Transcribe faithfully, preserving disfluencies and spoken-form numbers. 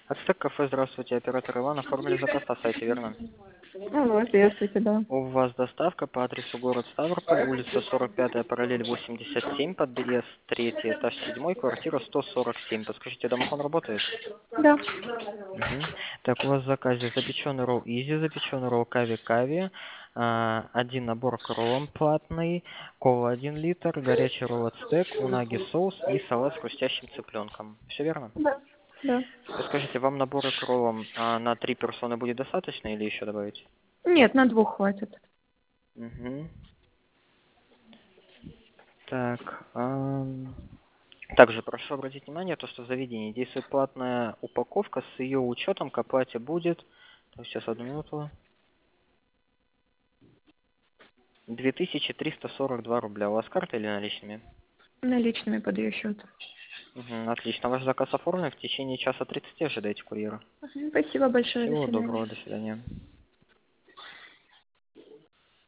Ацтек кафе, здравствуйте, оператор Иван, оформили заказ на сайте, верно? Алло, здравствуйте, да. У вас доставка по адресу город Ставрополь, улица сорок пятая, параллель восемьдесят семь, подъезд третий, этаж седьмой, квартира сто сорок семь. Подскажите, домофон работает? Да. Мгм. Так, у вас в заказе запеченный ролл Изи, запеченный ролл Кави Кави, а, один набор к роллам платный, кола один литр, горячий ролл ацтек, унаги соус и салат с хрустящим цыпленком. Все верно? Да. Да. Скажите, вам наборы к роллам а, на три персоны будет достаточно или еще добавить? Нет, на двух хватит. Мгм. Так, ам, также прошу обратить внимание, то, что в заведении действует платная упаковка, с ее учетом к оплате будет, так, сейчас одну минуту, две тысячи триста сорок два рубля. У вас карта или наличными? Наличными под ее счет. Мгм, отлично, ваш заказ оформлен, в течение часа тридцати ожидайте курьера. Мгм. Спасибо большое, до Всего свидания. доброго, до свидания.